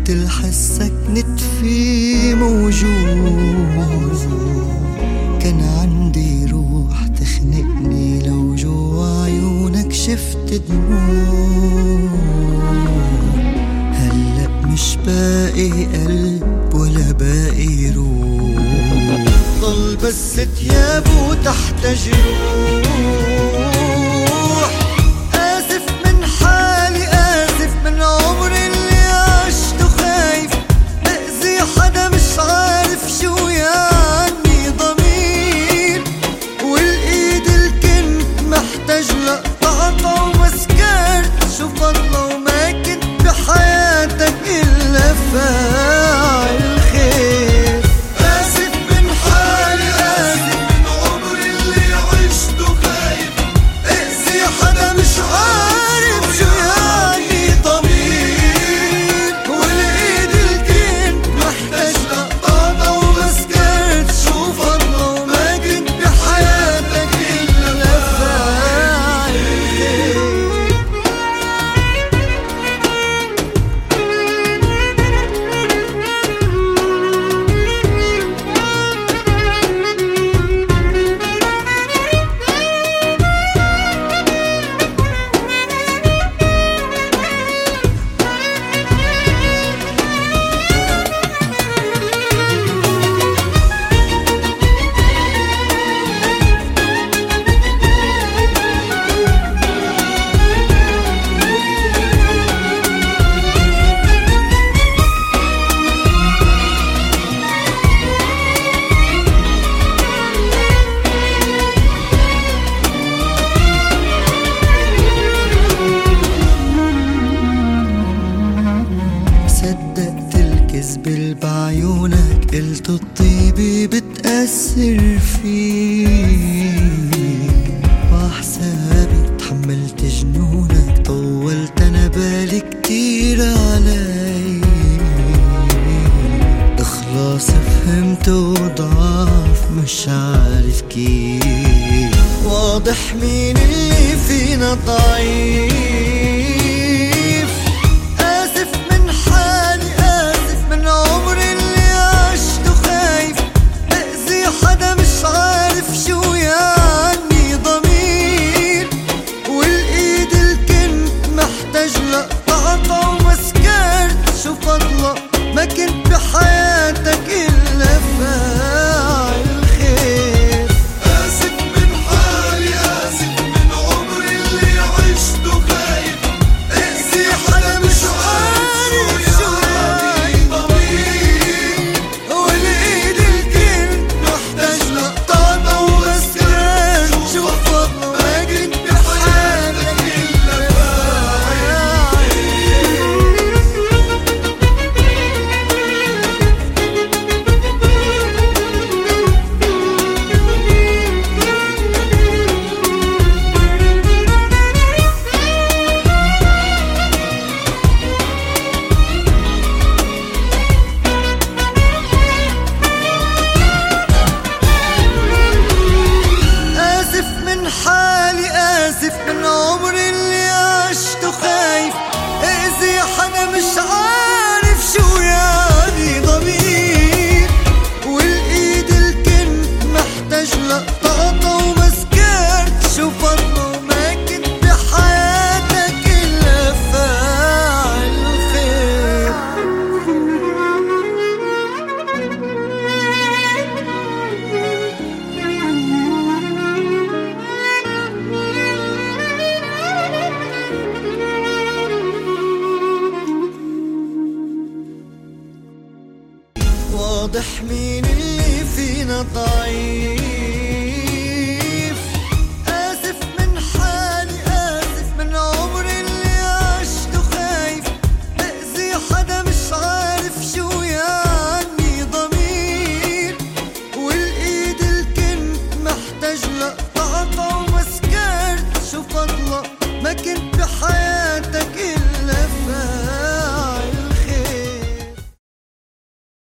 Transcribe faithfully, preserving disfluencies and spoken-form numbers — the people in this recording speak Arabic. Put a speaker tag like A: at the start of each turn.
A: وقت الحس سكنت فيه موجود. كان عندي روح تخنقني لو جوا عيونك شفت دموع. هلأ مش باقي قلب ولا باقي روح، ضل بس تياب وتحت جروح. آسف من حالي، آسف من عمري اللي عشته خايف أذي حدا مش عارف شو يعني ضمير. والإيد اللي كنت محتاج لقطعتها وما سكرت. شو فضله وما كنت بحياتك إلا فاعل خير. آسف من حالي، آسف من عمري اللي عشته خايف أذي حدا مش عارف شو يعني ضمير. والإيد اللي كنت محتاج لقطعتها وما سكرت. شو فضله وما كنت بحياتك إلا فاعل خير. صدقت الكذب اللي بعيونك، قلت الطيبة بتأثر فيك. وحسابي تحملت جنونك، طولت أنا بالي كتير علي. إخلاص فهمت وضعف مش عارف كيف. واضح مين اللي فينا ضعيف. لقطعتها وما سكرت. شو فضله ما كنت بحياتك إلا فاعل خير. آسف من حالي، آسف من عمري اللي عشته خايف أذي حدا مش عارف شو يعني ضمير. والإيد اللي كنت محتاج لقطعتها وما سكرت. شو فضله ما كنت بحياتك إلا حالي. آسف من عمري اللي عشته خايف أذي حدا مش عارف شو يعني ضمير. والإيد اللي كنت محتاج لقطعتها وما سكرت. شو فضله وما كنت بحياتك إلا فاعل خير. واضح مين اللي فينا ضعيف. آسف من حالي، آسف من عمري اللي عشته خايف أذي حدا مش عارف شو يعني ضمير. والإيد اللي كنت محتاج لقطعتها وما سكرت. شو فضله ما كنت بحياتي